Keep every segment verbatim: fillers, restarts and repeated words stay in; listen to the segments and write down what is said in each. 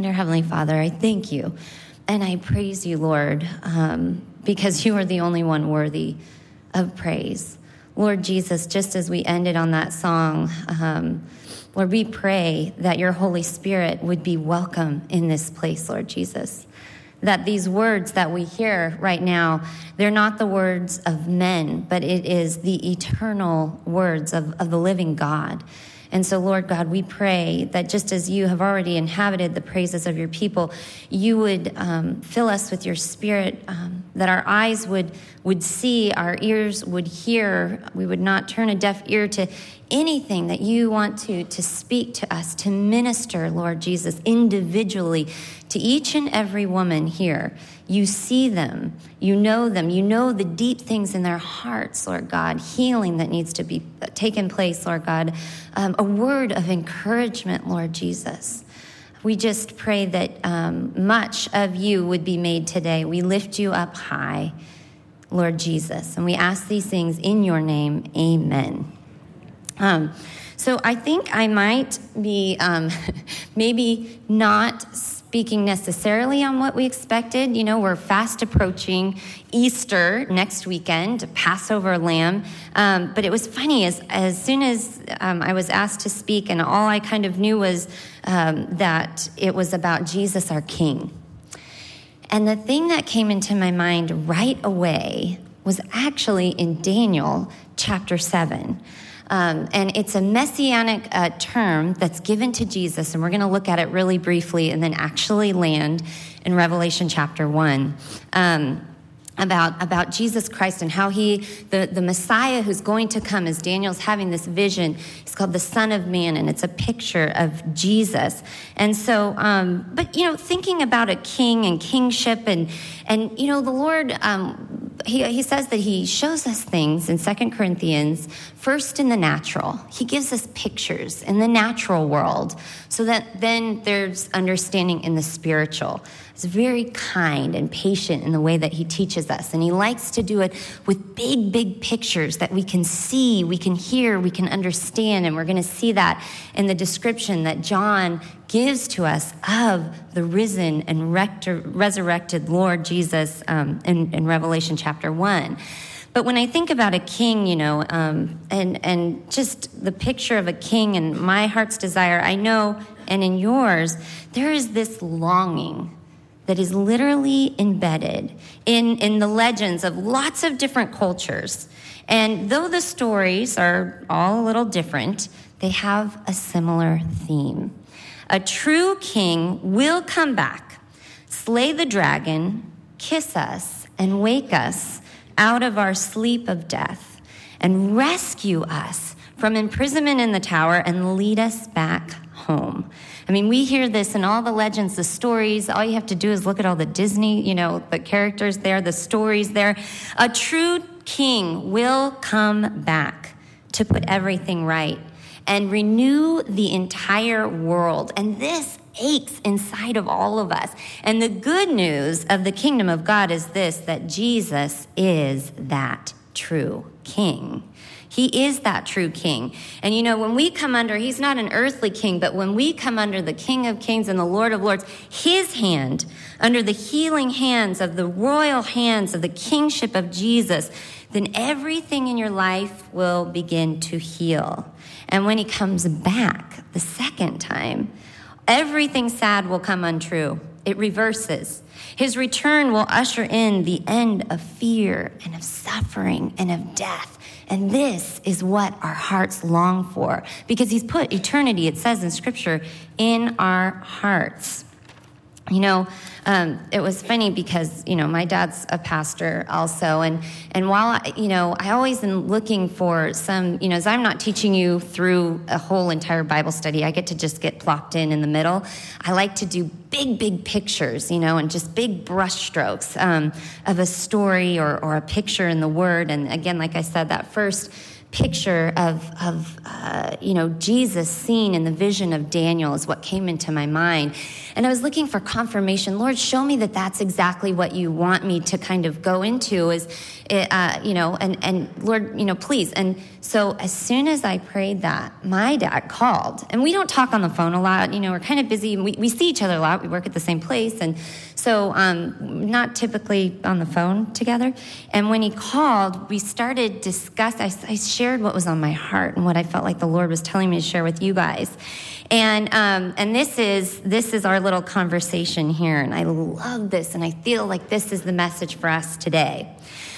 Dear Heavenly Father, I thank you and I praise you, Lord, um, because you are the only one worthy of praise. Lord Jesus, just as we ended on that song, um, Lord, we pray that your Holy Spirit would be welcome in this place, Lord Jesus. That these words that we hear right now, they're not the words of men, but it is the eternal words of, of the living God. And so, Lord God, we pray that just as you have already inhabited the praises of your people, you would um, fill us with your spirit, um, that our eyes would, would see, our ears would hear, we would not turn a deaf ear to anything that you want to, to speak to us, to minister, Lord Jesus, individually to each and every woman here. You see them, you know them, you know the deep things in their hearts, Lord God, healing that needs to be taken place, Lord God, um, a word of encouragement, Lord Jesus. We just pray that um, much of you would be made today. We lift you up high, Lord Jesus, and we ask these things in your name, amen. Um, so I think I might be um, maybe not speaking necessarily on what we expected. You know, we're fast approaching Easter next weekend, Passover lamb. Um, but it was funny, as, as soon as um, I was asked to speak, and all I kind of knew was um, that it was about Jesus, our King. And the thing that came into my mind right away was actually in Daniel chapter seven. Um, and it's a messianic uh, term that's given to Jesus, and we're going to look at it really briefly and then actually land in Revelation chapter one. Um, about about Jesus Christ and how he, the, the Messiah who's going to come, as Daniel's having this vision, he's called the Son of Man, and it's a picture of Jesus. And so, um, but, you know, thinking about a king and kingship and, and you know, the Lord, um, he, he says that he shows us things in Second Corinthians, first in the natural. He gives us pictures in the natural world so that then there's understanding in the spiritual. He's very kind and patient in the way that he teaches us. And he likes to do it with big, big pictures that we can see, we can hear, we can understand. And we're going to see that in the description that John gives to us of the risen and rector, resurrected Lord Jesus um, in, in Revelation chapter one. But when I think about a king, you know, um, and, and just the picture of a king and my heart's desire, I know, and in yours, there is this longing that is literally embedded in, in the legends of lots of different cultures. And though the stories are all a little different, they have a similar theme. A true king will come back, slay the dragon, kiss us, and wake us out of our sleep of death, and rescue us from imprisonment in the tower and lead us back home. I mean, we hear this in all the legends, the stories. All you have to do is look at all the Disney, you know, the characters there, the stories there. A true king will come back to put everything right and renew the entire world. And this aches inside of all of us. And the good news of the kingdom of God is this, that Jesus is that true king. He is that true king. And you know, when we come under, he's not an earthly king, but when we come under the King of Kings and the Lord of Lords, his hand, under the healing hands of the royal hands of the kingship of Jesus, then everything in your life will begin to heal. And when he comes back the second time, everything sad will come untrue. It reverses. His return will usher in the end of fear and of suffering and of death. And this is what our hearts long for, because he's put eternity, it says in Scripture, in our hearts. You know, um, it was funny because, you know, my dad's a pastor also. And, and while, I, you know, I always am looking for some, you know, as I'm not teaching you through a whole entire Bible study, I get to just get plopped in in the middle. I like to do big, big pictures, you know, and just big brush strokes um, of a story or, or a picture in the Word. And again, like I said, that first picture of, of uh, you know, Jesus seen in the vision of Daniel is what came into my mind. And I was looking for confirmation. Lord, show me that that's exactly what you want me to kind of go into is, uh, you know, and, and Lord, you know, please. And so as soon as I prayed that, my dad called. And we don't talk on the phone a lot. You know, we're kind of busy. And we, we see each other a lot. We work at the same place. And so um, not typically on the phone together. And when he called, we started discussing. I, I shared what was on my heart and what I felt like the Lord was telling me to share with you guys. And um, and this is this is our little conversation here. And I love this. And I feel like this is the message for us today.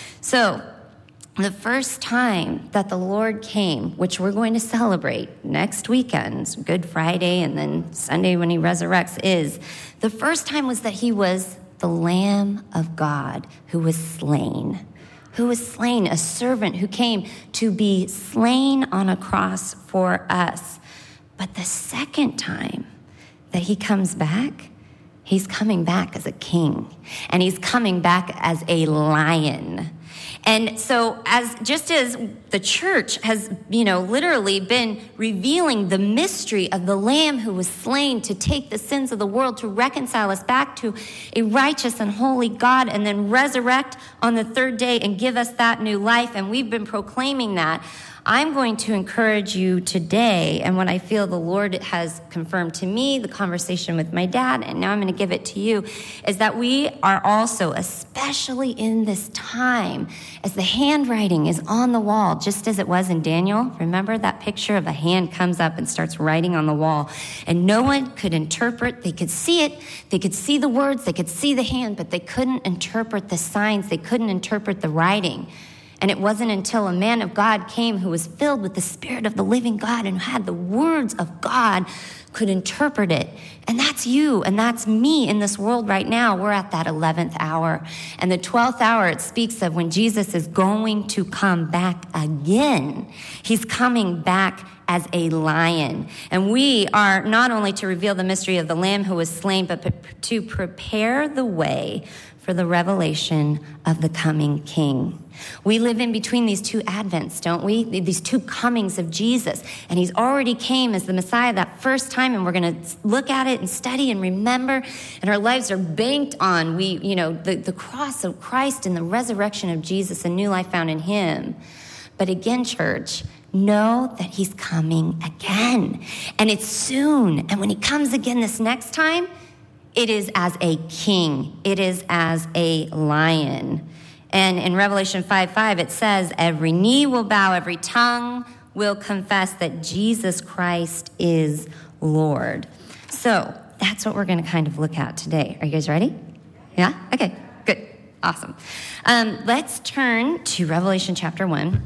So the first time that the Lord came, which we're going to celebrate next weekend, Good Friday, and then Sunday when he resurrects, is the first time was that he was the Lamb of God who was slain, who was slain, a servant who came to be slain on a cross for us. But the second time that he comes back, he's coming back as a king, and he's coming back as a lion. And so as just as the church has, you know, literally been revealing the mystery of the Lamb who was slain to take the sins of the world, to reconcile us back to a righteous and holy God, and then resurrect on the third day and give us that new life. And we've been proclaiming that. I'm going to encourage you today, and what I feel the Lord has confirmed to me, the conversation with my dad, and now I'm going to give it to you, is that we are also, especially in this time, as the handwriting is on the wall, just as it was in Daniel. Remember that picture of a hand comes up and starts writing on the wall, and no one could interpret. They could see it. They could see the words. They could see the hand, but they couldn't interpret the signs. They couldn't interpret the writing. And it wasn't until a man of God came who was filled with the Spirit of the living God and had the words of God could interpret it. And that's you and that's me in this world right now. We're at that eleventh hour. And the twelfth hour, it speaks of when Jesus is going to come back again. He's coming back as a lion. And we are not only to reveal the mystery of the Lamb who was slain, but to prepare the way for the revelation of the coming King. We live in between these two advents, don't we? These two comings of Jesus. And he's already came as the Messiah that first time, and we're going to look at it and study and remember, and our lives are banked on, we, you know, the, the cross of Christ and the resurrection of Jesus and new life found in him. But again, church, know that he's coming again. And it's soon. And when he comes again this next time, it is as a king. It is as a lion. And in Revelation five five, it says, every knee will bow, every tongue will confess that Jesus Christ is Lord. So that's what we're going to kind of look at today. Are you guys ready? Yeah? Okay, good. Awesome. Um, let's turn to Revelation chapter one.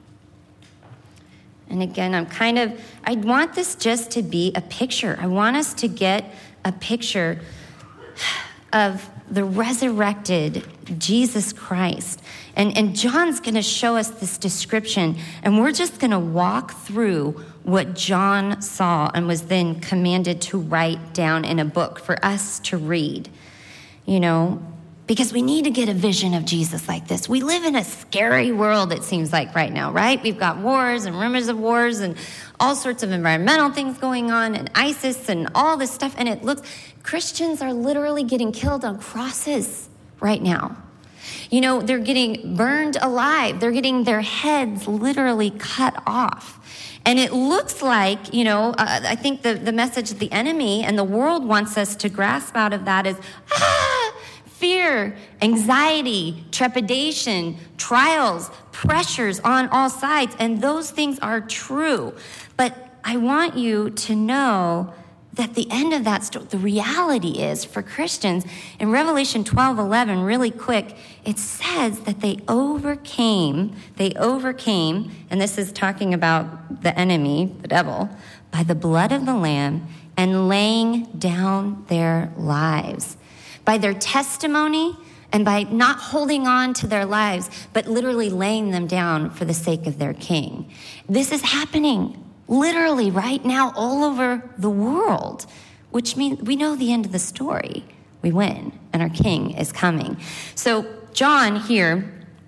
And again, I'm kind of, I want this just to be a picture. I want us to get a picture of the resurrected Jesus Christ. And, and John's going to show us this description, and we're just going to walk through what John saw and was then commanded to write down in a book for us to read, you know, because we need to get a vision of Jesus like this. We live in a scary world, it seems like right now, right? We've got wars and rumors of wars and all sorts of environmental things going on and ISIS and all this stuff. And it looks, Christians are literally getting killed on crosses right now. You know, they're getting burned alive. They're getting their heads literally cut off. And it looks like, you know, uh, I think the, the message that the enemy and the world wants us to grasp out of that is, ah, fear, anxiety, trepidation, trials, pressures on all sides. And those things are true. But I want you to know that the end of that story, the reality is for Christians, in Revelation twelve eleven, really quick, it says that they overcame, they overcame, and this is talking about the enemy, the devil, by the blood of the Lamb and laying down their lives. By their testimony and by not holding on to their lives, but literally laying them down for the sake of their King. This is happening literally right now all over the world, which means we know the end of the story. We win, and our King is coming. So John here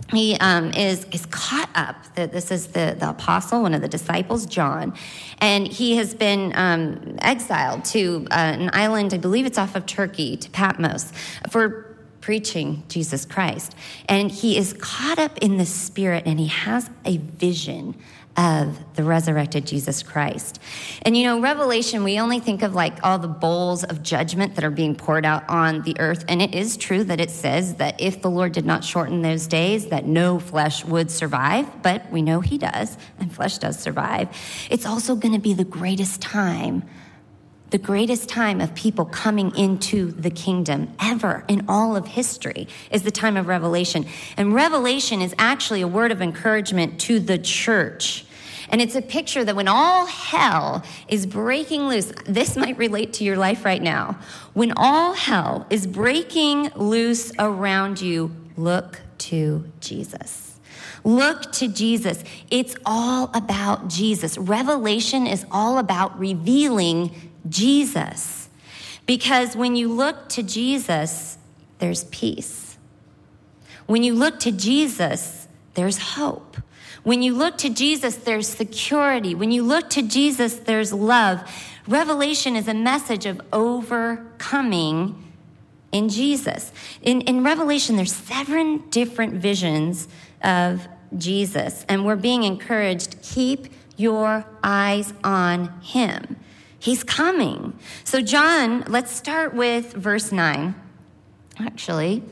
he um, is, is caught up. This is the, the apostle, one of the disciples, John, and he has been um, exiled to uh, an island, I believe it's off of Turkey, to Patmos, for preaching Jesus Christ. And he is caught up in the Spirit, and he has a vision of the resurrected Jesus Christ. And you know, Revelation, we only think of like all the bowls of judgment that are being poured out on the earth. And it is true that it says that if the Lord did not shorten those days, that no flesh would survive. But we know he does, and flesh does survive. It's also going to be the greatest time, the greatest time of people coming into the kingdom ever in all of history is the time of Revelation. And Revelation is actually a word of encouragement to the church. And it's a picture that when all hell is breaking loose, this might relate to your life right now. When all hell is breaking loose around you, look to Jesus. Look to Jesus. It's all about Jesus. Revelation is all about revealing Jesus. Because when you look to Jesus, there's peace. When you look to Jesus, there's hope. When you look to Jesus, there's security. When you look to Jesus, there's love. Revelation is a message of overcoming in Jesus. In, in Revelation, there's seven different visions of Jesus, and we're being encouraged, keep your eyes on him. He's coming. So John, let's start with verse nine, actually,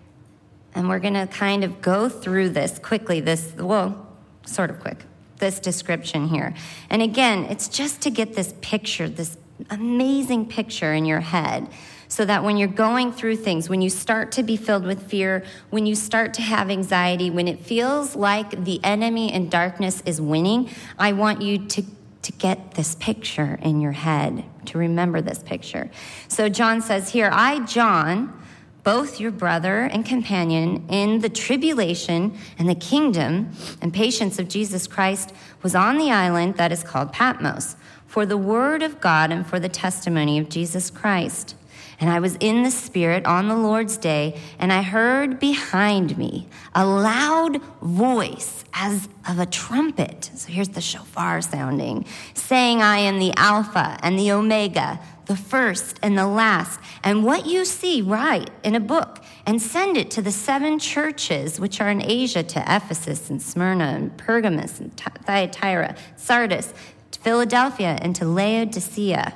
and we're going to kind of go through this quickly, this, well, sort of quick, this description here. And again, it's just to get this picture, this amazing picture in your head, so that when you're going through things, when you start to be filled with fear, when you start to have anxiety, when it feels like the enemy and darkness is winning, I want you to, to get this picture in your head, to remember this picture. So John says here, I, John, both your brother and companion in the tribulation and the kingdom and patience of Jesus Christ, was on the island that is called Patmos for the word of God and for the testimony of Jesus Christ. And I was in the Spirit on the Lord's day, and I heard behind me a loud voice as of a trumpet. So here's the shofar sounding, saying, I am the Alpha and the Omega, the first and the last. And what you see, write in a book and send it to the seven churches which are in Asia, to Ephesus and Smyrna and Pergamos and Thyatira, Sardis, to Philadelphia and to Laodicea.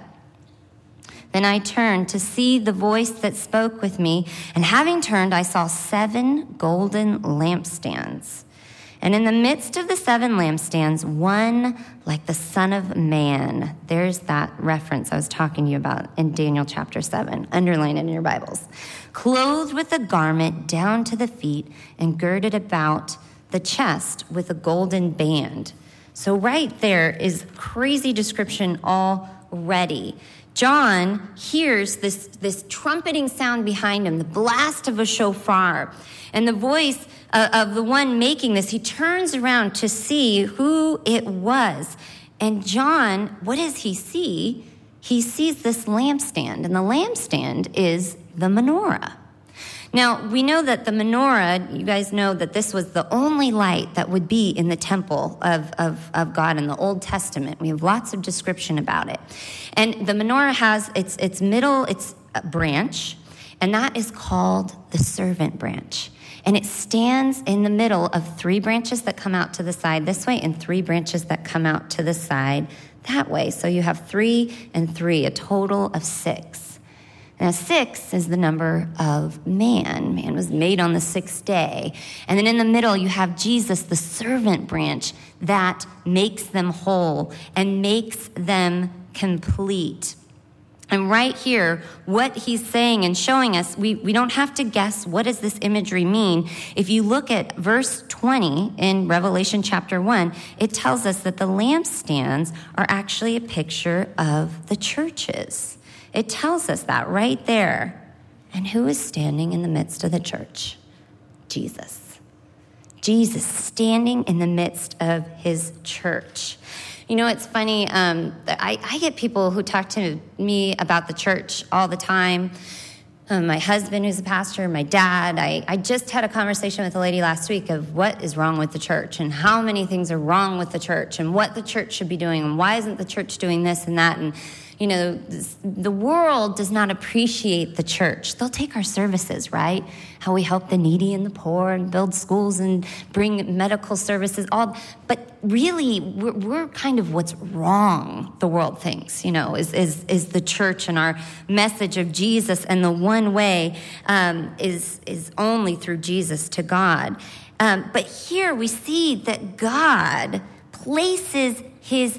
Then I turned to see the voice that spoke with me, and having turned, I saw seven golden lampstands. And in the midst of the seven lampstands, one like the Son of Man. There's that reference I was talking to you about in Daniel chapter seven. Underline it in your Bibles. Clothed with a garment down to the feet and girded about the chest with a golden band. So right there is crazy description already. John hears this, this trumpeting sound behind him, the blast of a shofar, and the voice uh, of the one making this. He turns around to see who it was. And John, what does he see? He sees this lampstand, and the lampstand is the menorah. Now, we know that the menorah, you guys know that this was the only light that would be in the temple of, of, of God in the Old Testament. We have lots of description about it. And the menorah has its, its middle, its branch, and that is called the servant branch. And it stands in the middle of three branches that come out to the side this way and three branches that come out to the side that way. So you have three and three, a total of six. Now, six is the number of man. Man was made on the sixth day. And then in the middle, you have Jesus, the servant branch that makes them whole and makes them complete. And right here, what he's saying and showing us, we, we don't have to guess what does this imagery mean. If you look at verse twenty in Revelation chapter one, it tells us that the lampstands are actually a picture of the churches. It tells us that right there. And who is standing in the midst of the church? Jesus. Jesus standing in the midst of his church. You know, it's funny. Um, I, I get people who talk to me about the church all the time. um, my husband who's a pastor, my dad. I, I just had a conversation with a lady last week of what is wrong with the church and how many things are wrong with the church and what the church should be doing and why isn't the church doing this and that. And, you know, this, the world does not appreciate the church. They'll take our services, right? How we help the needy and the poor and build schools and bring medical services, all. But really, we're, we're kind of what's wrong, the world thinks, you know, is, is, is the church and our message of Jesus. And the one way um, is, is only through Jesus to God. Um, but here we see that God places his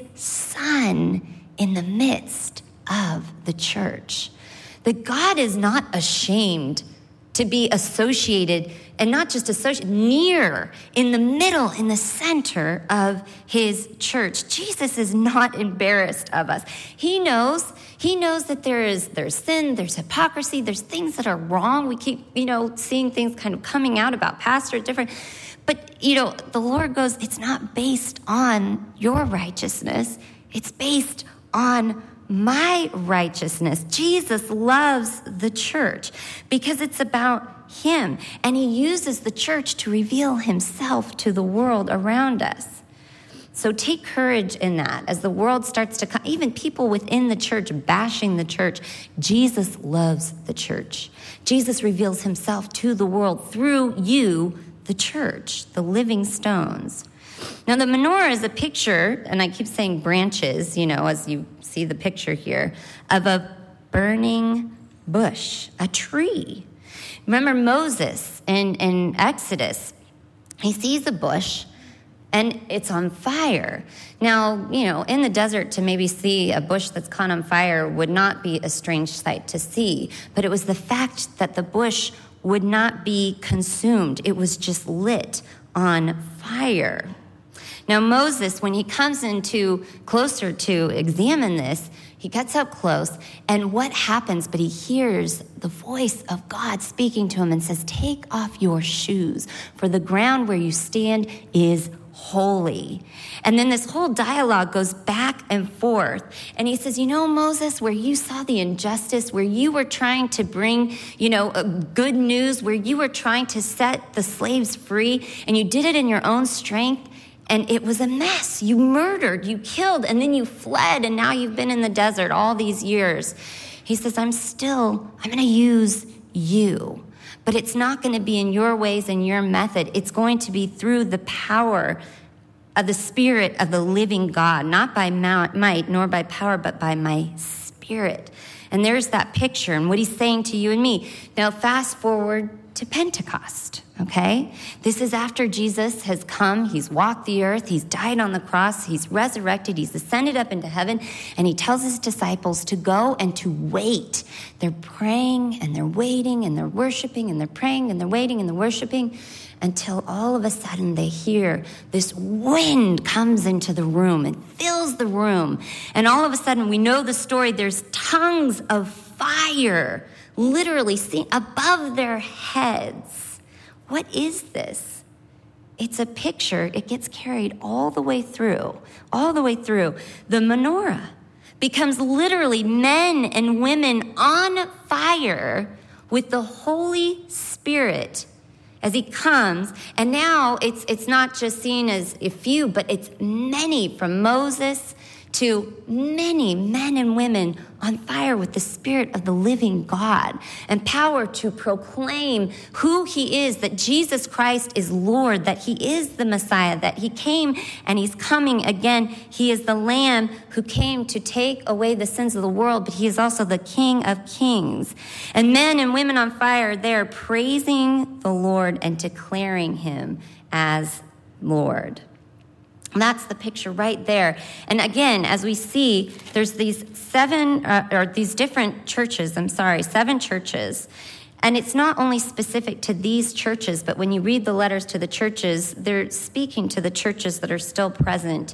son in the midst of the church. That God is not ashamed to be associated, and not just associated, near, in the middle, in the center of his church. Jesus is not embarrassed of us. He knows, he knows that there is, there's sin, there's hypocrisy, there's things that are wrong. We keep, you know, seeing things kind of coming out about pastors, different. But, you know, the Lord goes, it's not based on your righteousness. It's based on my righteousness. Jesus loves the church because it's about him, and he uses the church to reveal himself to the world around us. So take courage in that as the world starts to come, even people within the church bashing the church. Jesus loves the church. Jesus reveals himself to the world through you, the church, the living stones. Now, the menorah is a picture, and I keep saying branches, you know, as you see the picture here, of a burning bush, a tree. Remember Moses in, in Exodus, he sees a bush, and it's on fire. Now, you know, in the desert to maybe see a bush that's caught on fire would not be a strange sight to see, but it was the fact that the bush would not be consumed. It was just lit on fire. Now, Moses, when he comes into closer to examine this, he gets up close, and what happens? But he hears the voice of God speaking to him and says, take off your shoes, for the ground where you stand is holy. And then this whole dialogue goes back and forth. And he says, you know, Moses, where you saw the injustice, where you were trying to bring, you know, good news, where you were trying to set the slaves free, and you did it in your own strength, and it was a mess. You murdered, you killed, and then you fled, and now you've been in the desert all these years. He says, I'm still, I'm going to use you. But it's not going to be in your ways and your method. It's going to be through the power of the Spirit of the living God, not by might nor by power, but by my Spirit. And there's that picture and what he's saying to you and me. Now, fast forward to Pentecost, okay? This is after Jesus has come. He's walked the earth. He's died on the cross. He's resurrected. He's ascended up into heaven. And he tells his disciples to go and to wait. They're praying and they're waiting and they're worshiping and they're praying and they're waiting and they're worshiping until all of a sudden they hear this wind comes into the room and fills the room. And all of a sudden, we know the story. There's tongues of fire literally seen above their heads. What is this? It's a picture. It gets carried all the way through, all the way through. The menorah becomes literally men and women on fire with the Holy Spirit as he comes. And now it's it's not just seen as a few, but it's many, from Moses to many men and women on fire with the Spirit of the living God and power to proclaim who he is, that Jesus Christ is Lord, that he is the Messiah, that he came and he's coming again. He is the Lamb who came to take away the sins of the world, but he is also the King of Kings. And men and women on fire, they're praising the Lord and declaring him as Lord. That's the picture right there. And again, as we see, there's these seven, uh, or these different churches, I'm sorry, seven churches. And it's not only specific to these churches, but when you read the letters to the churches, they're speaking to the churches that are still present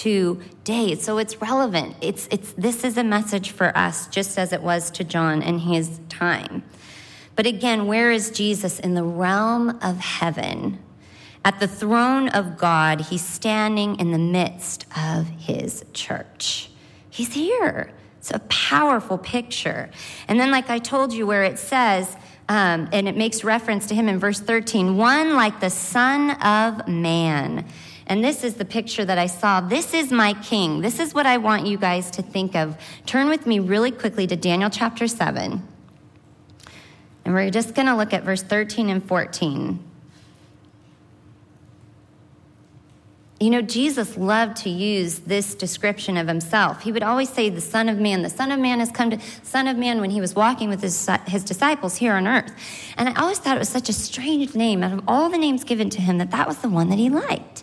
today. So it's relevant. It's, it's, this is a message for us, just as it was to John in his time. But again, where is Jesus? In the realm of heaven. At the throne of God, he's standing in the midst of his church. He's here. It's a powerful picture. And then, like I told you, where it says, um, and it makes reference to him in verse thirteen, one like the Son of Man. And this is the picture that I saw. This is my king. This is what I want you guys to think of. Turn with me really quickly to Daniel chapter seven. And we're just going to look at verse thirteen and fourteen. You know, Jesus loved to use this description of himself. He would always say, the Son of Man, the Son of Man has come to, Son of Man, when he was walking with his, his disciples here on earth. And I always thought it was such a strange name. Out of all the names given to him, that that was the one that he liked.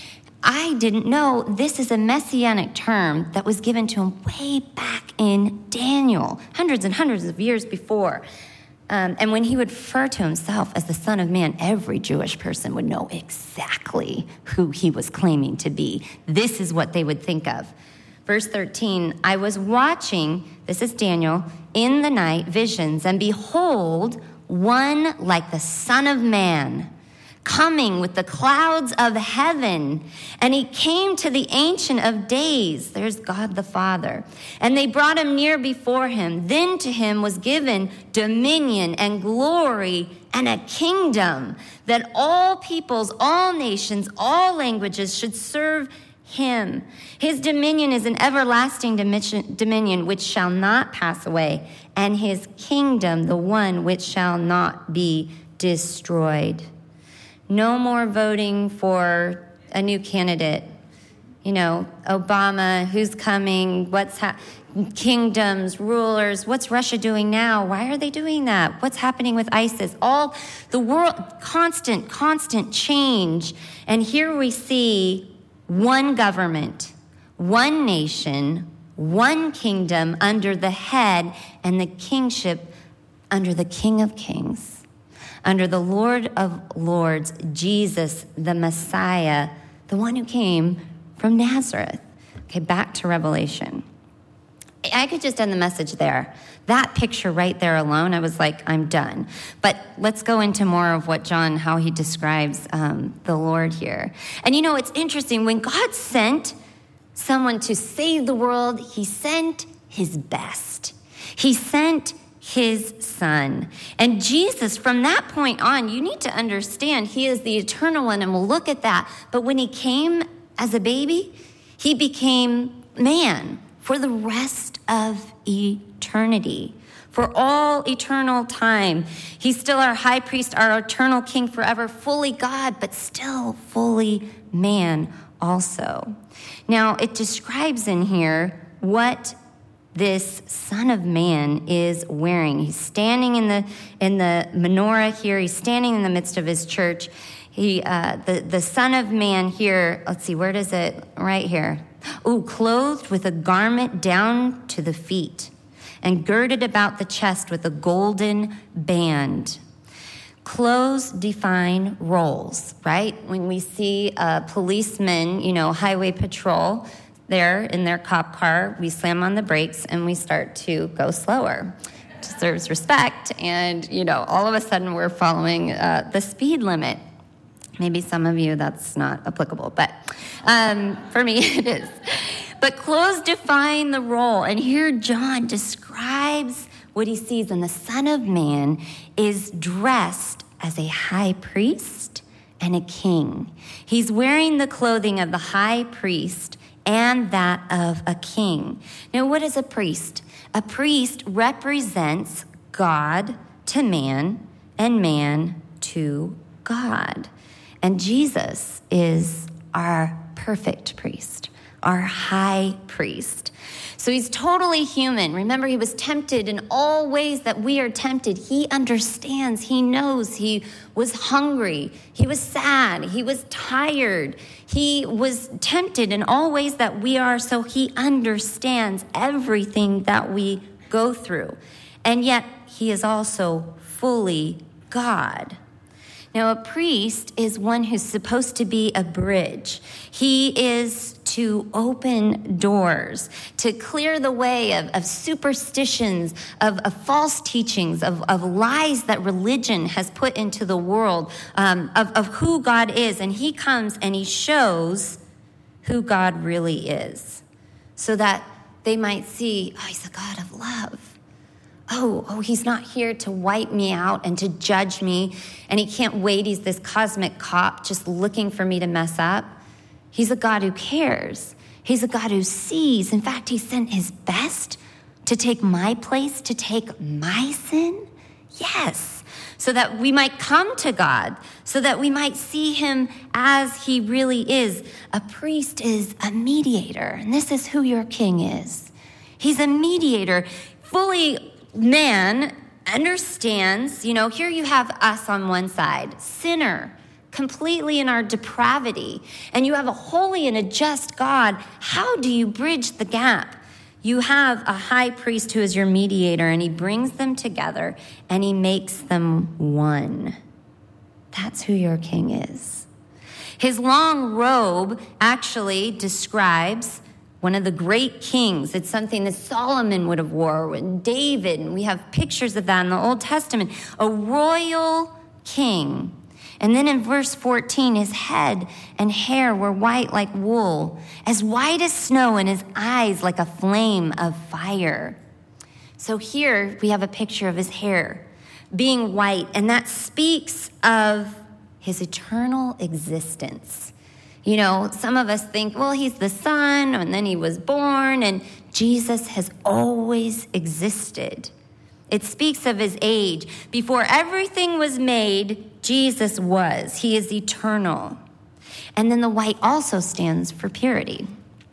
I didn't know this is a messianic term that was given to him way back in Daniel, hundreds and hundreds of years before. Um, and when he would refer to himself as the Son of Man, every Jewish person would know exactly who he was claiming to be. This is what they would think of. Verse thirteen, I was watching, this is Daniel, in the night visions, and behold, one like the Son of Man, coming with the clouds of heaven. And he came to the Ancient of Days. There's God the Father. And they brought him near before him. Then to him was given dominion and glory and a kingdom, that all peoples, all nations, all languages should serve him. His dominion is an everlasting dominion which shall not pass away, and his kingdom the one which shall not be destroyed. No more voting for a new candidate. You know, Obama, who's coming, what's ha- kingdoms, rulers, what's Russia doing now? Why are they doing that? What's happening with ISIS? All the world, constant, constant change. And here we see one government, one nation, one kingdom under the head, and the kingship under the King of Kings. Under the Lord of Lords, Jesus, the Messiah, the one who came from Nazareth. Okay, back to Revelation. I could just end the message there. That picture right there alone, I was like, I'm done. But let's go into more of what John, how he describes um, the Lord here. And you know, it's interesting. When God sent someone to save the world, he sent his best. He sent his son. And Jesus, from that point on, you need to understand, he is the eternal one, and we'll look at that. But when he came as a baby, he became man for the rest of eternity, for all eternal time. He's still our high priest, our eternal king forever, fully God, but still fully man also. Now, it describes in here what this Son of Man is wearing. He's standing in the in the menorah here. He's standing in the midst of his church. He, uh, the the Son of Man here. Let's see, where does it? Right here. Ooh, clothed with a garment down to the feet, and girded about the chest with a golden band. Clothes define roles, right? When we see a policeman, you know, highway patrol, there in their cop car, we slam on the brakes and we start to go slower. It deserves respect, and you know, all of a sudden we're following uh, the speed limit. Maybe some of you that's not applicable, but um, for me it is. But clothes define the role, and here John describes what he sees, and the Son of Man is dressed as a high priest and a king. He's wearing the clothing of the high priest and that of a king. Now, what is a priest? A priest represents God to man and man to God. And Jesus is our perfect priest, our high priest. So he's totally human. Remember, he was tempted in all ways that we are tempted. He understands. He knows. He was hungry. He was sad. He was tired. He was tempted in all ways that we are. So he understands everything that we go through. And yet he is also fully God. Now, a priest is one who's supposed to be a bridge. He is to open doors, to clear the way of, of superstitions, of, of false teachings, of, of lies that religion has put into the world, um, of, of who God is. And he comes and he shows who God really is, so that they might see, oh, he's a God of love. Oh, oh, he's not here to wipe me out and to judge me. And he can't wait. He's this cosmic cop just looking for me to mess up. He's a God who cares. He's a God who sees. In fact, he sent his best to take my place, to take my sin. Yes, so that we might come to God, so that we might see him as he really is. A priest is a mediator, and this is who your king is. He's a mediator, fully man, understands, you know, here you have us on one side, sinner, completely in our depravity, and you have a holy and a just God. How do you bridge the gap? You have a high priest who is your mediator, and he brings them together, and he makes them one. That's who your king is. His long robe actually describes one of the great kings. It's something that Solomon would have wore, and David, and we have pictures of that in the Old Testament. A royal king. And then in verse fourteen, his head and hair were white like wool, as white as snow, and his eyes like a flame of fire. So here we have a picture of his hair being white, and that speaks of his eternal existence. You know, some of us think, well, he's the son, and then he was born, and Jesus has always existed. It speaks of his age. Before everything was made, Jesus was. He is eternal. And then the white also stands for purity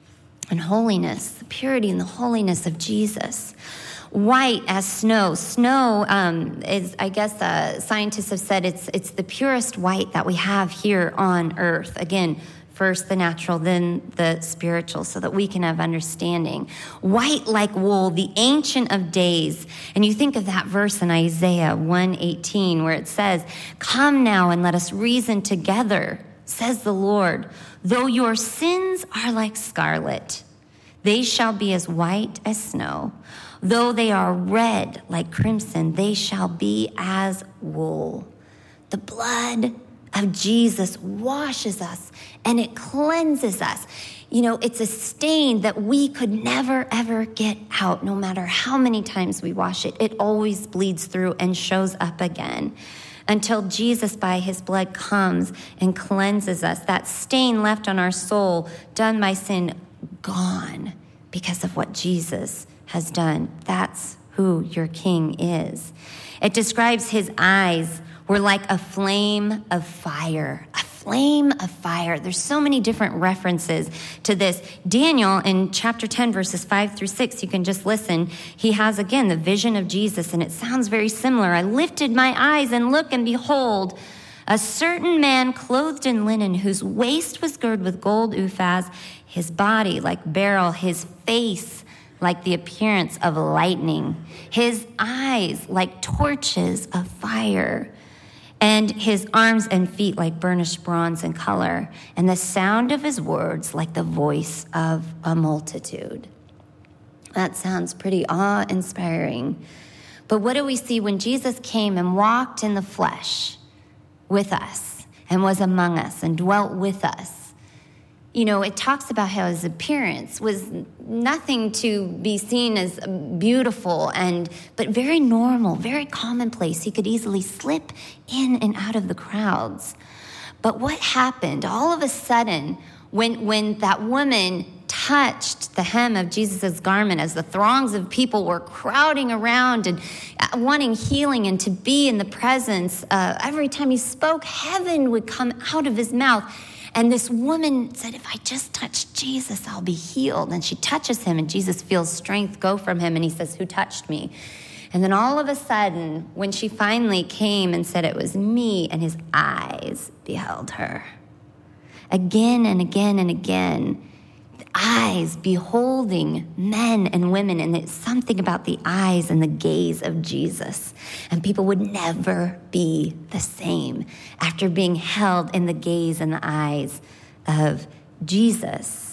and holiness, the purity and the holiness of Jesus. White as snow. Snow um, is, I guess uh, scientists have said it's it's the purest white that we have here on earth. Again, first the natural, then the spiritual, so that we can have understanding. White like wool, the Ancient of Days. And you think of that verse in Isaiah one eighteen where it says, "Come now and let us reason together, says the Lord. Though your sins are like scarlet, they shall be as white as snow. Though they are red like crimson, they shall be as wool." The blood of Jesus washes us and it cleanses us. You know, it's a stain that we could never, ever get out. No matter how many times we wash it, it always bleeds through and shows up again until Jesus, by his blood, comes and cleanses us. That stain left on our soul, done by sin, gone because of what Jesus has done. That's who your king is. It describes his eyes were like a flame of fire, a flame of fire. There's so many different references to this. Daniel in chapter ten, verses five through six, you can just listen. He has, again, the vision of Jesus, and it sounds very similar. "I lifted my eyes and look, and behold, a certain man clothed in linen, whose waist was girded with gold uphaz, his body like beryl, his face like the appearance of lightning, his eyes like torches of fire, and his arms and feet like burnished bronze in color, and the sound of his words like the voice of a multitude." That sounds pretty awe-inspiring. But what do we see when Jesus came and walked in the flesh with us and was among us and dwelt with us? You know, it talks about how his appearance was nothing to be seen as beautiful, and but very normal, very commonplace. He could easily slip in and out of the crowds. But what happened all of a sudden when, when that woman touched the hem of Jesus' garment, as the throngs of people were crowding around and wanting healing and to be in the presence? Uh, every time he spoke, heaven would come out of his mouth. And this woman said, "If I just touch Jesus, I'll be healed." And she touches him, and Jesus feels strength go from him, and he says, "Who touched me?" And then all of a sudden, when she finally came and said it was me, and his eyes beheld her. Again and again and again, eyes beholding men and women, and it's something about the eyes and the gaze of Jesus. And people would never be the same after being held in the gaze and the eyes of Jesus.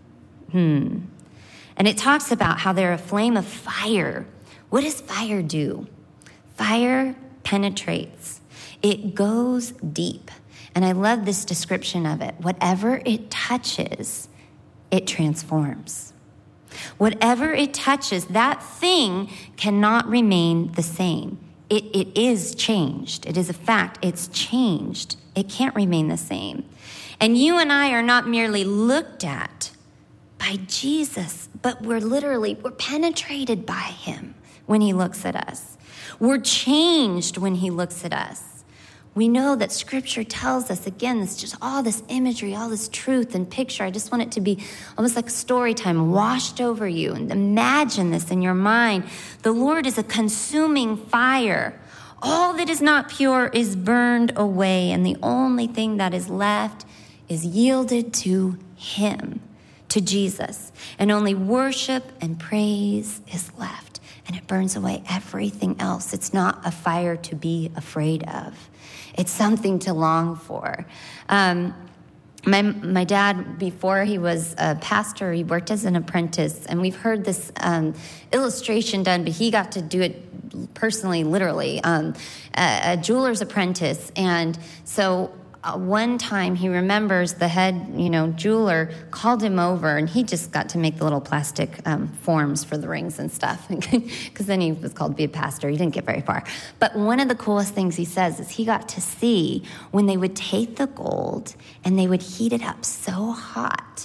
Hmm. And it talks about how they're a flame of fire. What does fire do? Fire penetrates. It goes deep. And I love this description of it. Whatever it touches, it transforms. Whatever it touches, that thing cannot remain the same. It, it is changed. It is a fact. It's changed. It can't remain the same. And you and I are not merely looked at by Jesus, but we're literally, we're penetrated by him when he looks at us. We're changed when he looks at us. We know that scripture tells us, again, it's just all this imagery, all this truth and picture. I just want it to be almost like story time washed over you. And imagine this in your mind. The Lord is a consuming fire. All that is not pure is burned away. And the only thing that is left is yielded to him, to Jesus. And only worship and praise is left. And it burns away everything else. It's not a fire to be afraid of. It's something to long for. Um, my my dad, before he was a pastor, he worked as an apprentice, and we've heard this um, illustration done, but he got to do it personally, literally, um, a, a jeweler's apprentice. And so uh, one time he remembers the head, you know, jeweler called him over, and he just got to make the little plastic um, forms for the rings and stuff, because then he was called to be a pastor. He didn't get very far. But one of the coolest things he says is he got to see when they would take the gold and they would heat it up so hot.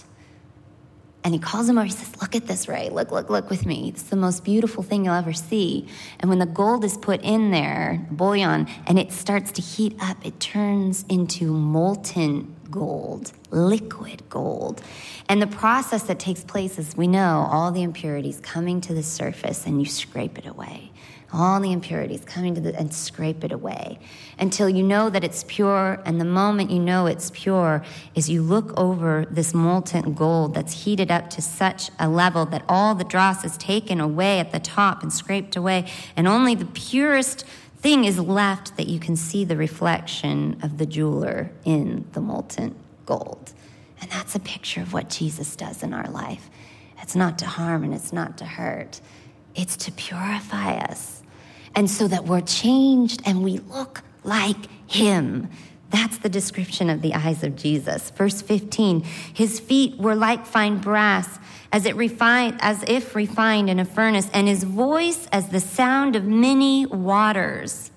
And he calls him over, he says, look at this, Ray, look, look, look with me. It's the most beautiful thing you'll ever see. And when the gold is put in there, bouillon, and it starts to heat up, it turns into molten gold, liquid gold. And the process that takes place is, we know, all the impurities coming to the surface, and you scrape it away. All the impurities coming to the, and scrape it away until you know that it's pure. And the moment you know it's pure is you look over this molten gold that's heated up to such a level that all the dross is taken away at the top and scraped away. And only the purest thing is left, that you can see the reflection of the jeweler in the molten gold. And that's a picture of what Jesus does in our life. It's not to harm and it's not to hurt. It's to purify us. And so that we're changed and we look like him. That's the description of the eyes of Jesus. Verse fifteen, his feet were like fine brass, as it refined, as if refined in a furnace, and his voice as the sound of many waters.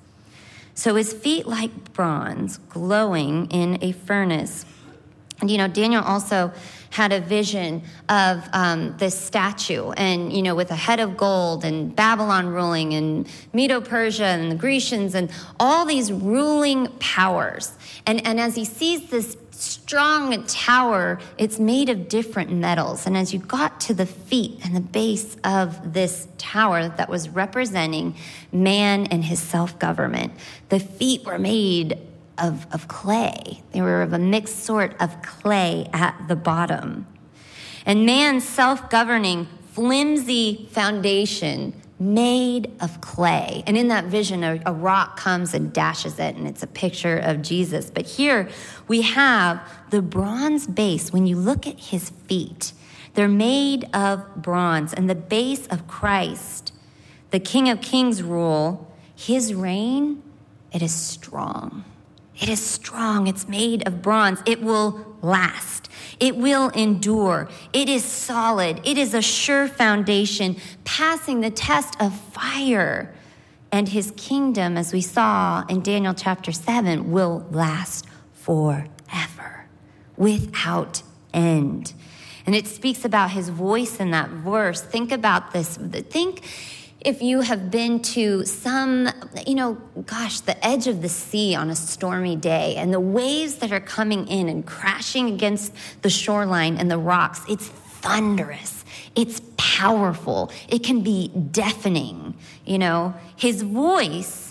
So his feet like bronze, glowing in a furnace. And, you know, Daniel also had a vision of um, this statue, and, you know, with a head of gold, and Babylon ruling, and Medo-Persia, and the Grecians, and all these ruling powers. And, and as he sees this strong tower, it's made of different metals. And as you got to the feet and the base of this tower that was representing man and his self-government, the feet were made Of, of clay. They were of a mixed sort of clay at the bottom. And man's self-governing, flimsy foundation made of clay. And in that vision, a, a rock comes and dashes it, and it's a picture of Jesus. But here we have the bronze base. When you look at his feet, they're made of bronze. And the base of Christ, the King of Kings rule, his reign, it is strong. It is strong. It's made of bronze. It will last. It will endure. It is solid. It is a sure foundation, passing the test of fire. And his kingdom, as we saw in Daniel chapter seven, will last forever, without end. And it speaks about his voice in that verse. Think about this. Think if you have been to some, you know, gosh, the edge of the sea on a stormy day, and the waves that are coming in and crashing against the shoreline and the rocks, it's thunderous. It's powerful. It can be deafening, you know. His voice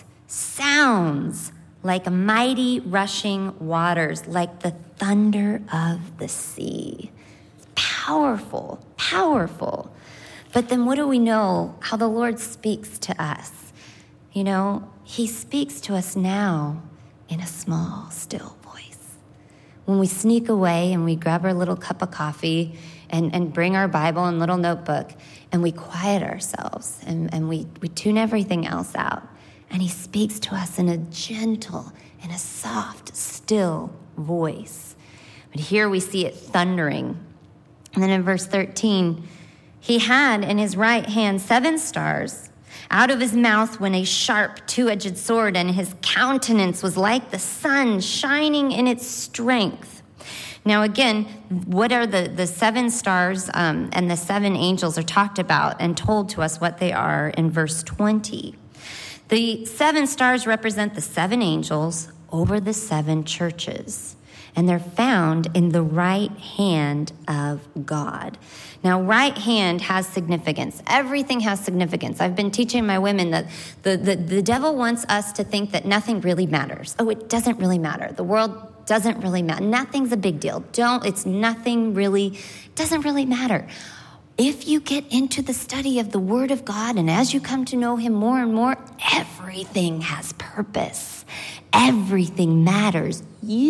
sounds like mighty rushing waters, like the thunder of the sea. It's powerful, powerful. But then what do we know? How the Lord speaks to us. You know, he speaks to us now in a small, still voice. When we sneak away and we grab our little cup of coffee and, and bring our Bible and little notebook, and we quiet ourselves and, and we, we tune everything else out. And he speaks to us in a gentle and a soft, still voice. But here we see it thundering. And then in verse thirteen, He had in his right hand seven stars. Out of his mouth went a sharp two-edged sword, and his countenance was like the sun shining in its strength. Now, again, what are the, the seven stars um, and the seven angels are talked about and told to us what they are in verse twenty. The seven stars represent the seven angels over the seven churches, and they're found in the right hand of God. Now, right hand has significance. Everything has significance. I've been teaching my women that the, the, the devil wants us to think that nothing really matters. Oh, it doesn't really matter. The world doesn't really matter. Nothing's a big deal. Don't, it's nothing really, doesn't really matter. If you get into the study of the Word of God, and as you come to know Him more and more, everything has purpose. Everything matters.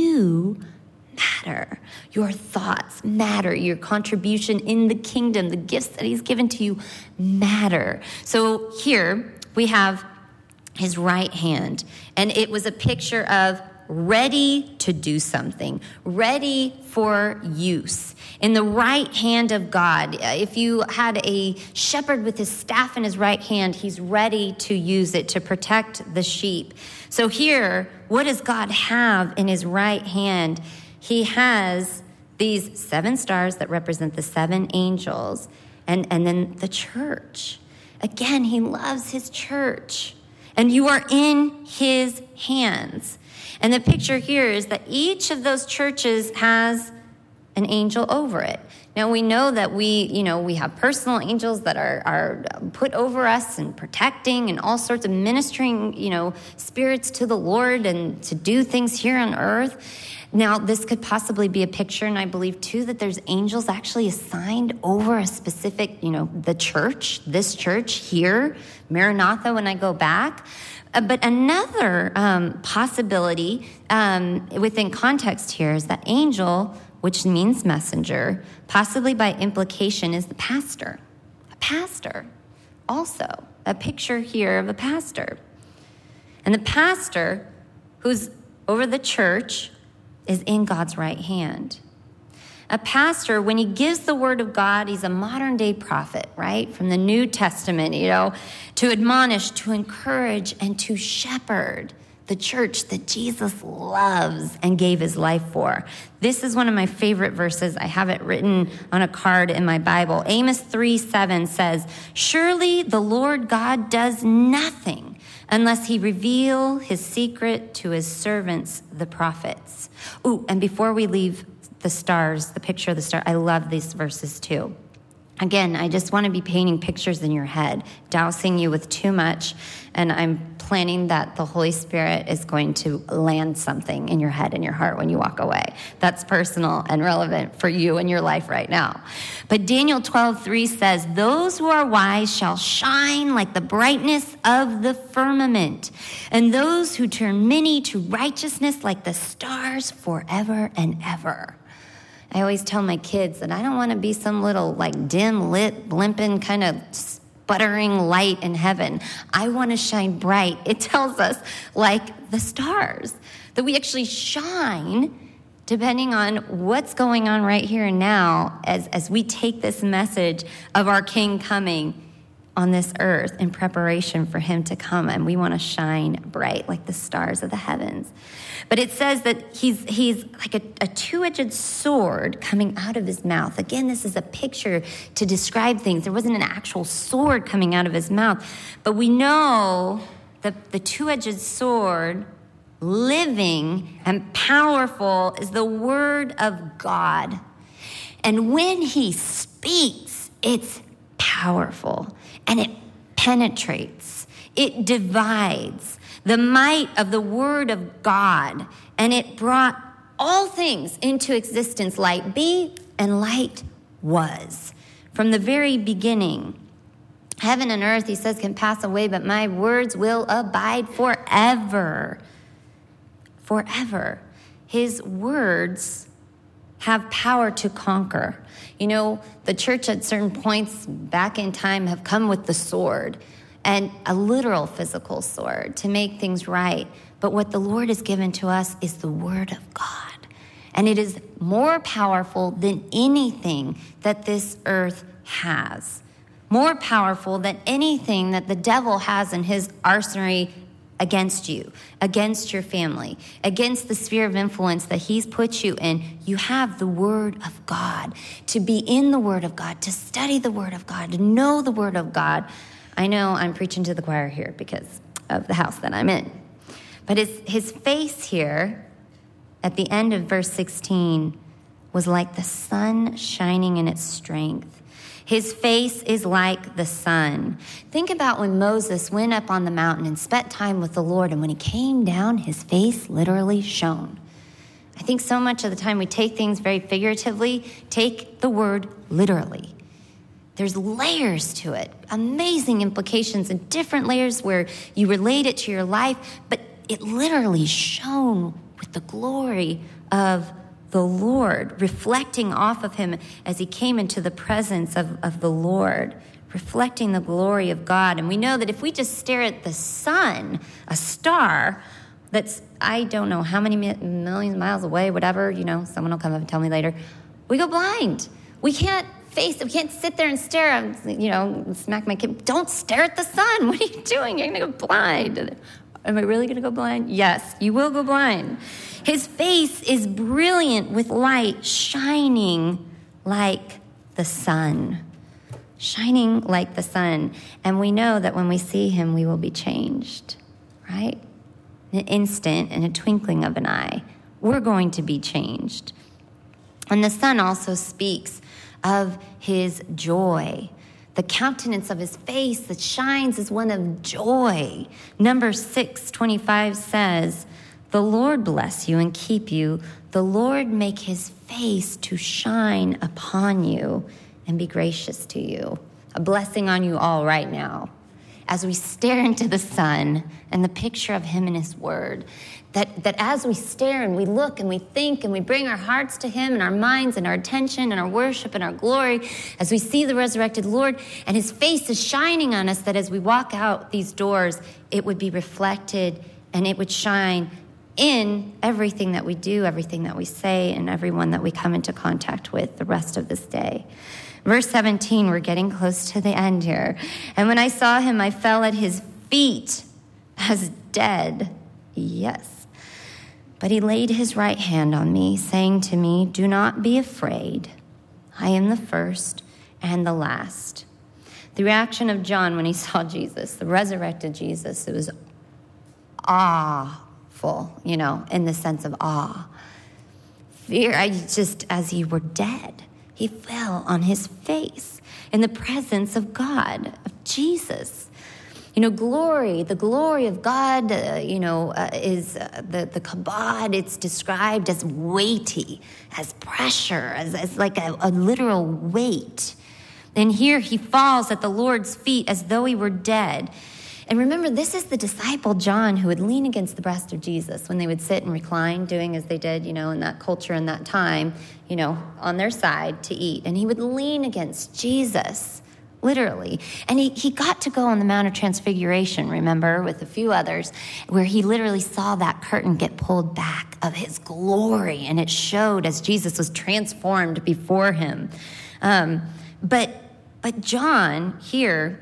You matter. Your thoughts matter. Your contribution in the kingdom, the gifts that He's given to you matter. So here we have His right hand, and it was a picture of ready to do something, ready for use. In the right hand of God, if you had a shepherd with his staff in his right hand, he's ready to use it to protect the sheep. So here, what does God have in his right hand? He has these seven stars that represent the seven angels, and, and then the church. Again, he loves his church, and you are in his hands. And the picture here is that each of those churches has an angel over it. Now, we know that we, you know, we have personal angels that are, are put over us and protecting and all sorts of ministering, you know, spirits to the Lord and to do things here on earth. Now, this could possibly be a picture, and I believe, too, that there's angels actually assigned over a specific, you know, the church, this church here, Maranatha, when I go back. Uh, but another um, possibility um, within context here is that angel, which means messenger, possibly by implication is the pastor. A pastor, also. A picture here of a pastor. And the pastor, who's over the church, is in God's right hand. A pastor, when he gives the word of God, he's a modern day prophet, right? From the New Testament, you know, to admonish, to encourage, and to shepherd the church that Jesus loves and gave his life for. This is one of my favorite verses. I have it written on a card in my Bible. Amos three seven says, "Surely the Lord God does nothing unless he reveal his secret to his servants, the prophets." Ooh, and before we leave the stars, the picture of the star, I love these verses too. Again, I just want to be painting pictures in your head, dousing you with too much, and I'm planning that the Holy Spirit is going to land something in your head and your heart when you walk away. That's personal and relevant for you and your life right now. But Daniel twelve three says, "Those who are wise shall shine like the brightness of the firmament, and those who turn many to righteousness like the stars forever and ever." I always tell my kids that I don't want to be some little like dim lit, limping kind of sputtering light in heaven. I want to shine bright. It tells us like the stars, that we actually shine depending on what's going on right here and now as, as we take this message of our King coming on this earth in preparation for him to come. And we want to shine bright like the stars of the heavens. But it says that he's he's like a, a two-edged sword coming out of his mouth. Again, this is a picture to describe things. There wasn't an actual sword coming out of his mouth. But we know that the two-edged sword, living and powerful, is the word of God. And when he speaks, it's powerful. And it penetrates, it divides the might of the word of God, and it brought all things into existence. Light be, and light was. From the very beginning, heaven and earth, he says, can pass away, but my words will abide forever. Forever. His words have power to conquer. You know, the church at certain points back in time have come with the sword, and a literal physical sword to make things right. But what the Lord has given to us is the word of God. And it is more powerful than anything that this earth has, more powerful than anything that the devil has in his arsenal against you, against your family, against the sphere of influence that he's put you in. You have the Word of God. To be in the Word of God, to study the Word of God, to know the Word of God. I know I'm preaching to the choir here because of the house that I'm in. But his, his face here at the end of verse sixteen was like the sun shining in its strength. His face is like the sun. Think about when Moses went up on the mountain and spent time with the Lord, and when he came down, his face literally shone. I think so much of the time we take things very figuratively, take the word literally. There's layers to it, amazing implications and different layers where you relate it to your life, but it literally shone with the glory of the Lord, reflecting off of him as he came into the presence of, of the Lord, reflecting the glory of God. And we know that if we just stare at the sun, a star that's, I don't know how many millions of miles away, whatever, you know, someone will come up and tell me later, we go blind. We can't face it. We can't sit there and stare and, you know, smack my kid. Don't stare at the sun. What are you doing? You're going to go blind. Am I really going to go blind? Yes, you will go blind. His face is brilliant with light, shining like the sun. Shining like the sun. And we know that when we see him, we will be changed, right? In an instant, in a twinkling of an eye, we're going to be changed. And the sun also speaks of his joy. The countenance of his face that shines is one of joy. Numbers six twenty-five says, "The Lord bless you and keep you. The Lord make his face to shine upon you and be gracious to you." A blessing on you all right now. As we stare into the sun and the picture of him and his word, that, that as we stare and we look and we think and we bring our hearts to him and our minds and our attention and our worship and our glory, as we see the resurrected Lord and his face is shining on us, that as we walk out these doors, it would be reflected and it would shine in everything that we do, everything that we say, and everyone that we come into contact with the rest of this day. Verse seventeen, we're getting close to the end here. "And when I saw him, I fell at his feet as dead." Yes. "But he laid his right hand on me, saying to me, 'Do not be afraid. I am the first and the last.'" The reaction of John when he saw Jesus, the resurrected Jesus, it was awful, you know, in the sense of awe. Fear, I just, as he were dead. He fell on his face in the presence of God, of Jesus. You know, glory, the glory of God, uh, you know, uh, is uh, the, the kabod. It's described as weighty, as pressure, as, as like a, a literal weight. And here he falls at the Lord's feet as though he were dead. And remember, this is the disciple John who would lean against the breast of Jesus when they would sit and recline, doing as they did, you know, in that culture and that time, you know, on their side to eat. And he would lean against Jesus, literally. And he, he got to go on the Mount of Transfiguration, remember, with a few others, where he literally saw that curtain get pulled back of his glory. And it showed as Jesus was transformed before him. Um, but, but John here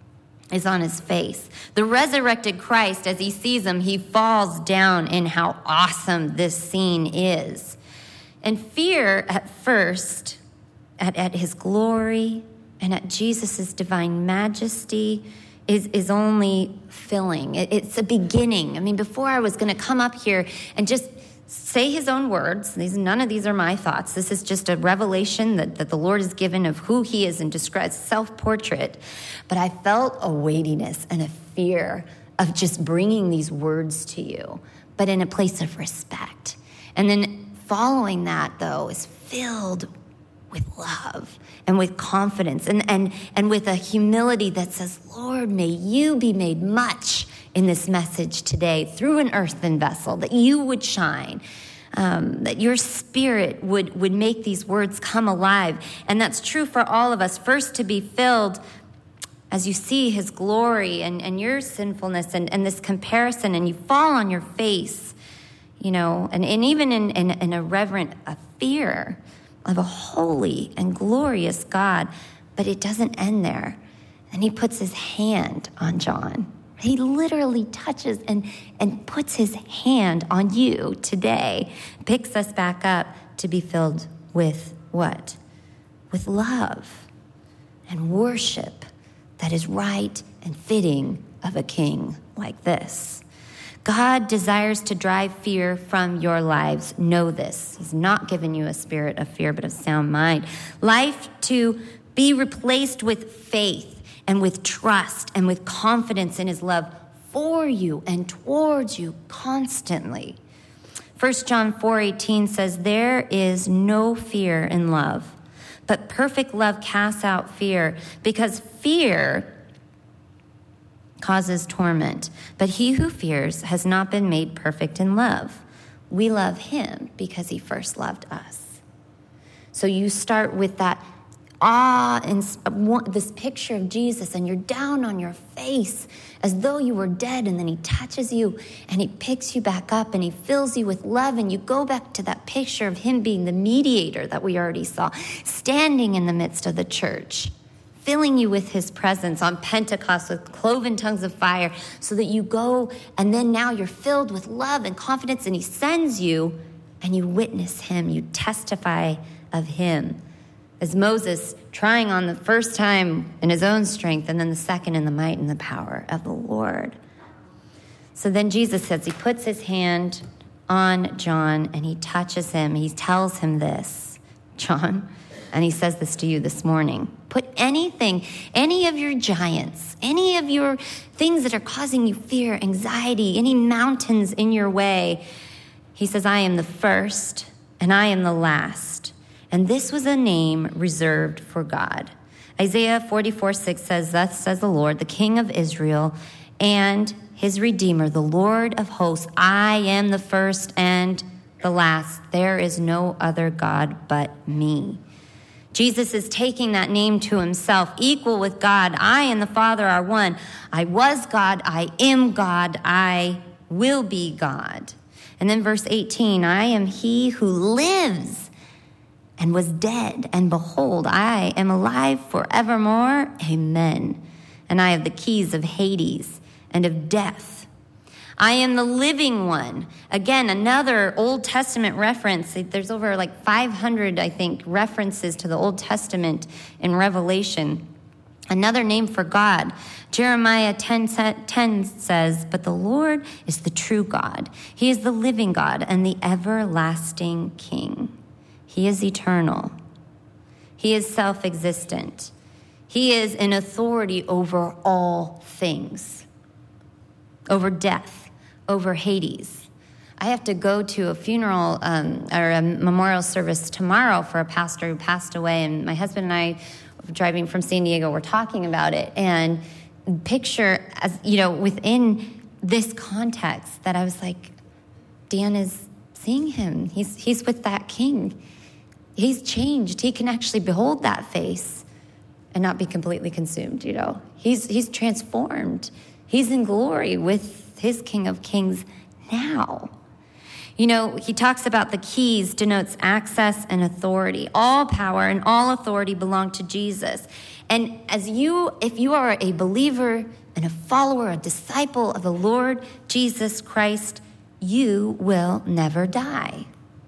is on his face. The resurrected Christ, as he sees him, he falls down in how awesome this scene is. And fear at first, at, at his glory and at Jesus' divine majesty, is, is only filling. It, it's a beginning. I mean, before I was going to come up here and just say his own words. These, none of these are my thoughts. This is just a revelation that, that the Lord has given of who he is and describes self-portrait. But I felt a weightiness and a fear of just bringing these words to you, but in a place of respect. And then following that, though, is filled with love and with confidence and, and, and with a humility that says, Lord, may you be made much in this message today through an earthen vessel, that you would shine, um, that your spirit would, would make these words come alive. And that's true for all of us. First, to be filled as you see his glory and, and your sinfulness and, and this comparison, and you fall on your face, you know, and, and even in, in, in a reverent a fear of a holy and glorious God. But it doesn't end there. And he puts his hand on John. He literally touches and, and puts his hand on you today, picks us back up to be filled with what? With love and worship that is right and fitting of a king like this. God desires to drive fear from your lives. Know this. He's not given you a spirit of fear, but of sound mind. Life to be replaced with faith and with trust and with confidence in his love for you and towards you constantly. First John four eighteen says, there is no fear in love, but perfect love casts out fear, because fear causes torment. But he who fears has not been made perfect in love. We love him because he first loved us. So you start with that awe and this picture of Jesus, and you're down on your face as though you were dead, and then he touches you and he picks you back up and he fills you with love, and you go back to that picture of him being the mediator that we already saw, standing in the midst of the church, filling you with his presence on Pentecost with cloven tongues of fire, so that you go and then now you're filled with love and confidence, and he sends you and you witness him, you testify of him. As Moses trying on the first time in his own strength, and then the second in the might and the power of the Lord. So then Jesus says he puts his hand on John and he touches him. He tells him this, John, and he says this to you this morning. Put anything, any of your giants, any of your things that are causing you fear, anxiety, any mountains in your way. He says, I am the first and I am the last. And this was a name reserved for God. Isaiah forty-four six says, thus says the Lord, the King of Israel and his Redeemer, the Lord of hosts. I am the first and the last. There is no other God but me. Jesus is taking that name to himself, equal with God. I and the Father are one. I was God. I am God. I will be God. And then verse eighteen, I am he who lives and was dead, and behold, I am alive forevermore. Amen. And I have the keys of Hades and of death. I am the living one. Again, another Old Testament reference. There's over like five hundred, I think, references to the Old Testament in Revelation. Another name for God. Jeremiah ten ten says, but the Lord is the true God. He is the living God and the everlasting King. He is eternal. He is self-existent. He is in authority over all things, over death, over Hades. I have to go to a funeral um, or a memorial service tomorrow for a pastor who passed away, and my husband and I, driving from San Diego, were talking about it. And picture, as you know, within this context, that I was like, Dan is seeing him. He's he's with that King. He's changed. He can actually behold that face and not be completely consumed, you know. He's he's transformed. He's in glory with his King of Kings now. You know, he talks about the keys denotes access and authority. All power and all authority belong to Jesus. And as you, if you are a believer and a follower, a disciple of the Lord Jesus Christ, you will never die.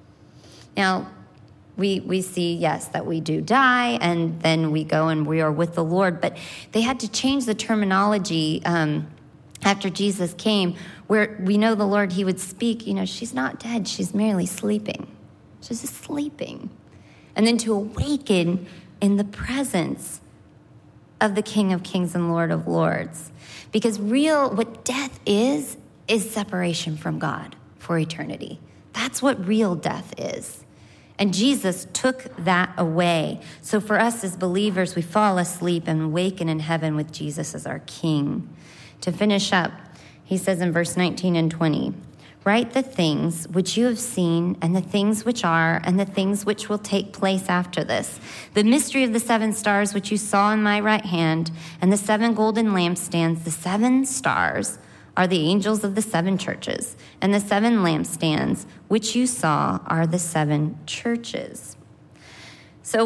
Now, We we see, yes, that we do die, and then we go and we are with the Lord. But they had to change the terminology um, after Jesus came, where we know the Lord, he would speak, you know, she's not dead, she's merely sleeping. She's just sleeping. And then to awaken in the presence of the King of Kings and Lord of Lords. Because real, what death is, is separation from God for eternity. That's what real death is. And Jesus took that away. So for us as believers, we fall asleep and awaken in heaven with Jesus as our King. To finish up, he says in verse nineteen and twenty, write the things which you have seen, and the things which are, and the things which will take place after this. The mystery of the seven stars which you saw in my right hand, and the seven golden lampstands. The seven stars are the angels of the seven churches, and the seven lampstands which you saw are the seven churches. So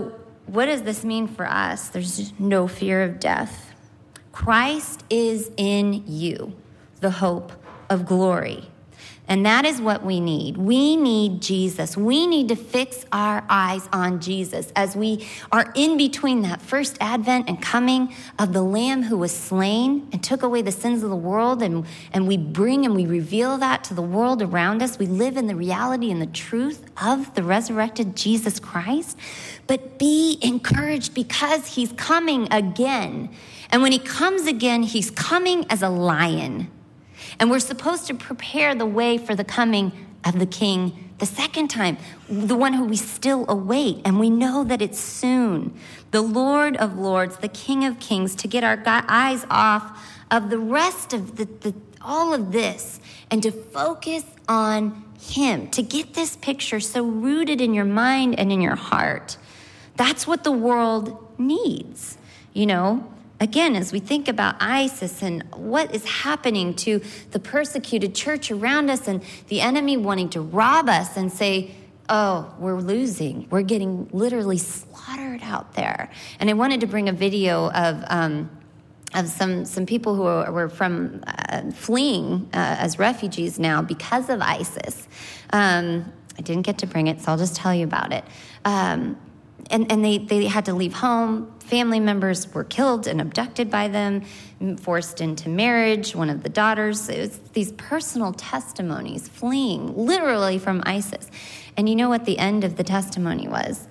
what does this mean for us? There's no fear of death. Christ is in you, the hope of glory. And that is what we need. We need Jesus. We need to fix our eyes on Jesus as we are in between that first advent and coming of the Lamb who was slain and took away the sins of the world. And, and we bring and we reveal that to the world around us. We live in the reality and the truth of the resurrected Jesus Christ. But be encouraged because he's coming again. And when he comes again, he's coming as a lion. And we're supposed to prepare the way for the coming of the King the second time, the one who we still await. And we know that it's soon. The Lord of Lords, the King of Kings, to get our eyes off of the rest of the, the all of this and to focus on him, to get this picture so rooted in your mind and in your heart. That's what the world needs, you know. Again, as we think about ISIS and what is happening to the persecuted church around us and the enemy wanting to rob us and say, oh, we're losing. We're getting literally slaughtered out there. And I wanted to bring a video of um, of some, some people who were, were from uh, fleeing uh, as refugees now because of ISIS. Um, I didn't get to bring it, so I'll just tell you about it. Um, and and they, they had to leave home. Family members were killed and abducted by them, forced into marriage. One of the daughters, it was these personal testimonies, fleeing literally from ISIS. And you know what the end of the testimony was?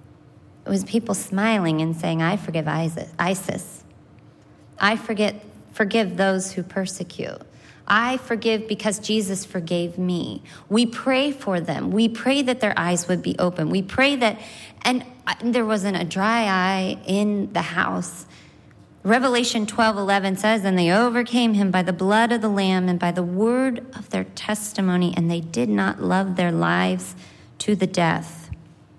It was people smiling and saying, I forgive ISIS. I forget, forgive those who persecute. I forgive because Jesus forgave me. We pray for them. We pray that their eyes would be open. We pray that, and there wasn't a dry eye in the house. Revelation twelve eleven says, and they overcame him by the blood of the Lamb and by the word of their testimony, and they did not love their lives to the death.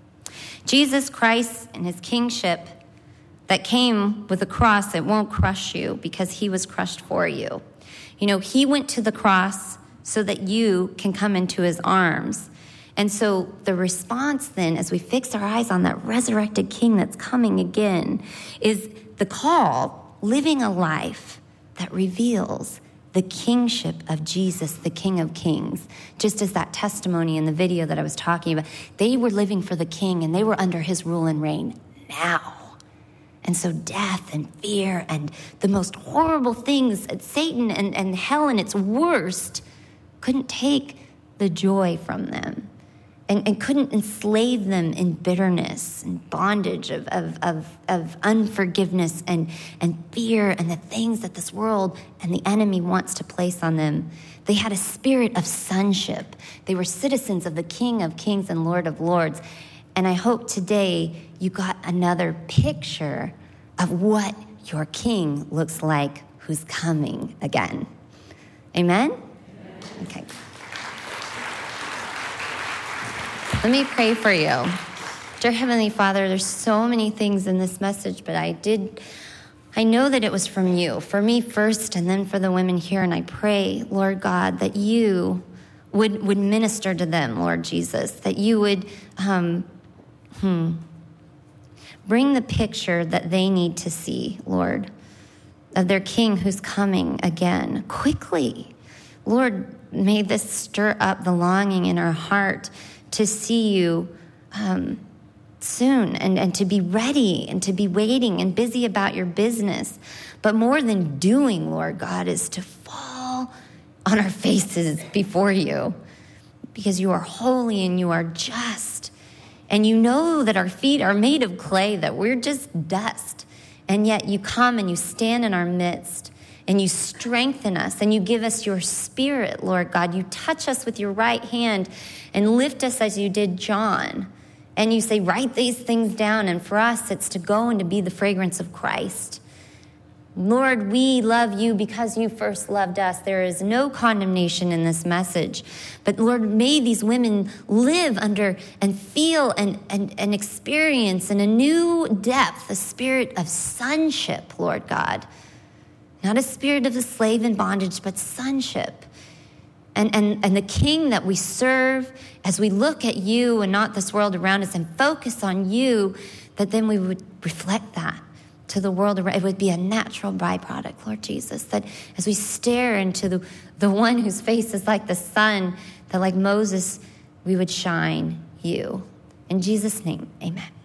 Jesus Christ and his kingship that came with a cross, it won't crush you because he was crushed for you. You know, he went to the cross so that you can come into his arms. And so the response then, as we fix our eyes on that resurrected King that's coming again, is the call, living a life that reveals the kingship of Jesus, the King of Kings. Just as that testimony in the video that I was talking about, they were living for the King and they were under his rule and reign now. And so death and fear and the most horrible things, Satan and, and hell in its worst, couldn't take the joy from them and, and couldn't enslave them in bitterness and bondage of, of, of, of unforgiveness and, and fear and the things that this world and the enemy wants to place on them. They had a spirit of sonship. They were citizens of the King of Kings and Lord of Lords. And I hope today you got another picture of what your King looks like who's coming again. Amen? Okay. Let me pray for you. Dear Heavenly Father, there's so many things in this message, but I did, I know that it was from you, for me first and then for the women here. And I pray, Lord God, that you would, would minister to them, Lord Jesus, that you would, um, Hmm. bring the picture that they need to see, Lord, of their King who's coming again quickly. Lord, may this stir up the longing in our heart to see you um, soon and, and to be ready and to be waiting and busy about your business. But more than doing, Lord God, is to fall on our faces before you because you are holy and you are just. And you know that our feet are made of clay, that we're just dust. And yet you come and you stand in our midst and you strengthen us and you give us your spirit, Lord God. You touch us with your right hand and lift us as you did John. And you say, write these things down. And for us, it's to go and to be the fragrance of Christ. Lord, we love you because you first loved us. There is no condemnation in this message. But Lord, may these women live under and feel and, and, and experience in a new depth, a spirit of sonship, Lord God. Not a spirit of the slave in bondage, but sonship. And, and, and the King that we serve, as we look at you and not this world around us and focus on you, that then we would reflect that to the world around. It would be a natural byproduct, Lord Jesus, that as we stare into the, the one whose face is like the sun, that like Moses, we would shine you. In Jesus' name, amen.